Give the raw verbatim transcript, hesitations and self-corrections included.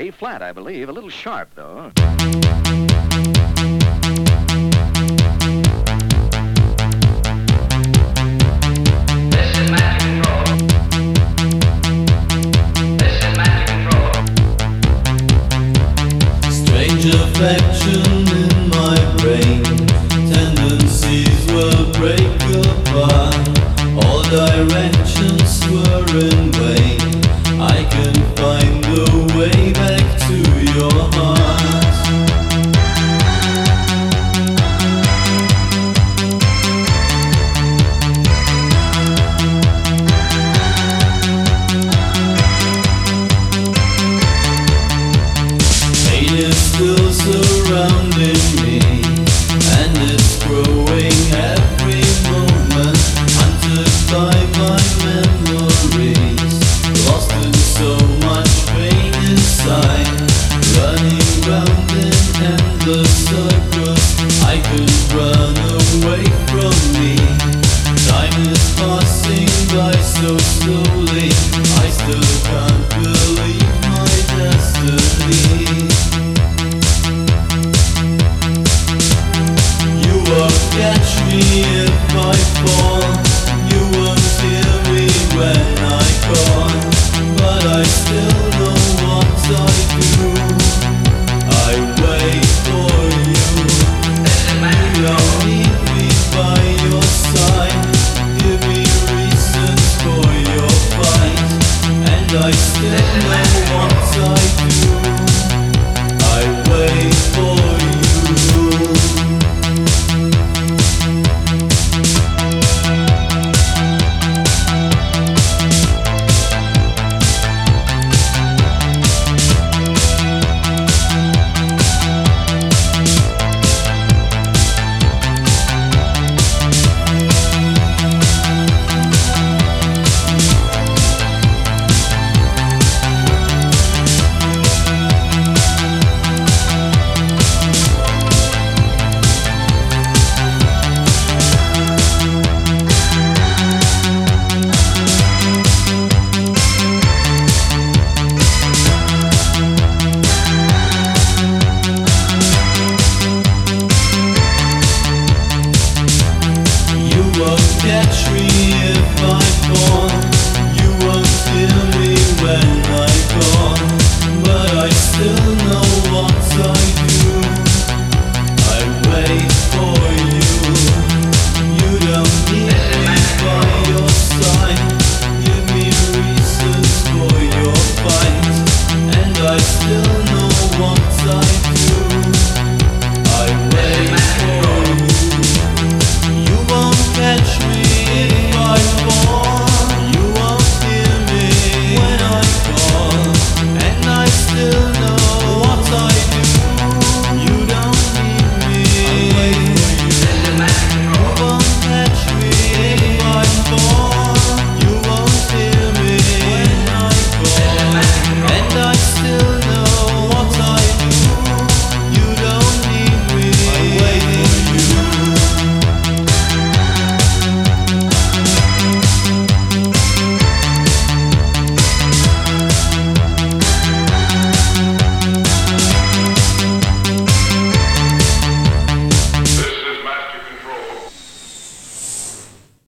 A flat, I believe. A little sharp, though. This is Magic Control. This is Magic Control. Strange affection in my brain. Tendencies will break apart. All directions were in vain. I can find a way back to your heart. Pain is still surrounding me, and it's growing every moment. Hunted by my memories, lost in so much pain inside, running round in endless circles. I could run away from me. Time is passing by so slowly. I still can't believe my destiny. You won't catch me